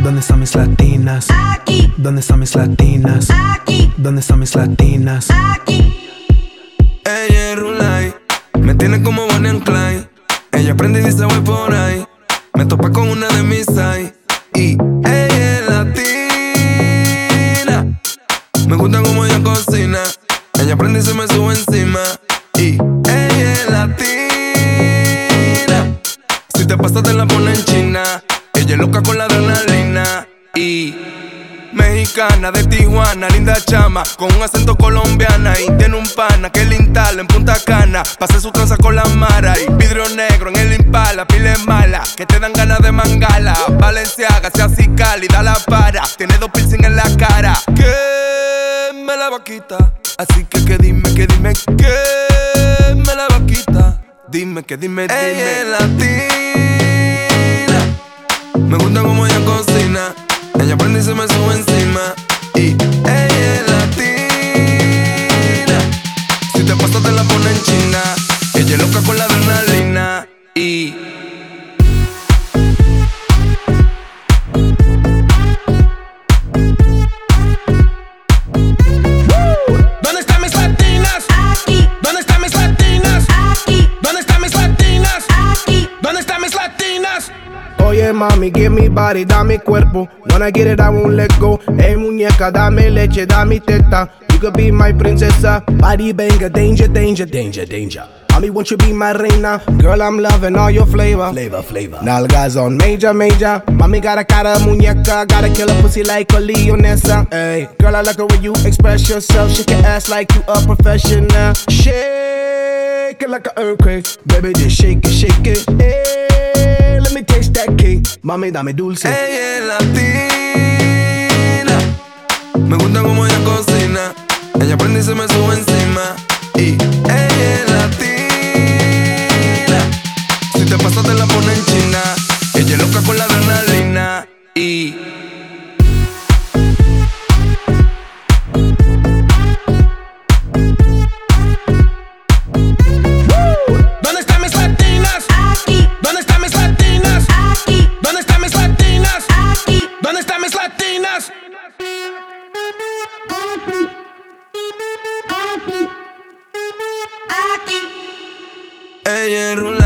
¿Dónde están mis latinas? Aquí. ¿Dónde están mis latinas? Aquí. ¿Dónde están mis latinas? Aquí. Ella es Rulay, me tiene como Bonnie and Clyde. Ella prende y dice voy por ahí. Me topé con una de mis hay. Y ella es latina. Me gusta como ella cocina. Ella prende y se me sube encima. Y ella es latina. Si te pasas te la pone en China. Ella es loca con la adrenalina. Y mexicana de Tijuana, linda chama, con un acento colombiana. Y tiene un pana que le instala en Punta Cana. Pase su tranza con la mara y vidrio negro en el Impala. Pile mala, que te dan ganas de mangala. Valenciaga, sea así cálida la para. Tiene 2 piercing en la cara. Que me la va a quitar. Así que dime, que me la va a quitar. Dime, dime. Ella es latina. Me gusta como ella cocina. Ella prende y se me sube encima. Y ella es latina. Si te pasas te la pone en China. Ella es loca con la adrenalina. Y ¿dónde están mis latinas? Aquí. ¿Dónde están mis latinas? Aquí. ¿Dónde están mis latinas? Aquí. ¿Dónde están mis latinas? Oye mami, give me body, dame cuerpo. When I get it, I won't let go. Hey muñeca, dame leche, dame teta. You could be my princesa. Body banger, danger, danger, danger, danger. Mommy, won't you be my reina? Girl, I'm loving all your flavor. Flavor. Nalgas on major. Mommy got a cara muñeca. Gotta kill a pussy like a leonessa. Hey, girl, I like the way you express yourself. Shake your ass like you a professional. Shake it like an earthquake. Baby, just shake it. Hey, let me taste that cake. Mami, dame dulce. ella es latina. Me gusta como ella cocina. Ella prende y se me sube encima. Y ella es latina. Si te pasas te la pone en China. Ella es loca con la adrenalina. Y ¿dónde están mis latinas? Aquí. ¿Dónde están mis latinas? Aquí. ¿Dónde están mis latinas? Aquí. ¿Dónde están mis latinas? Aquí. ella es Rulay.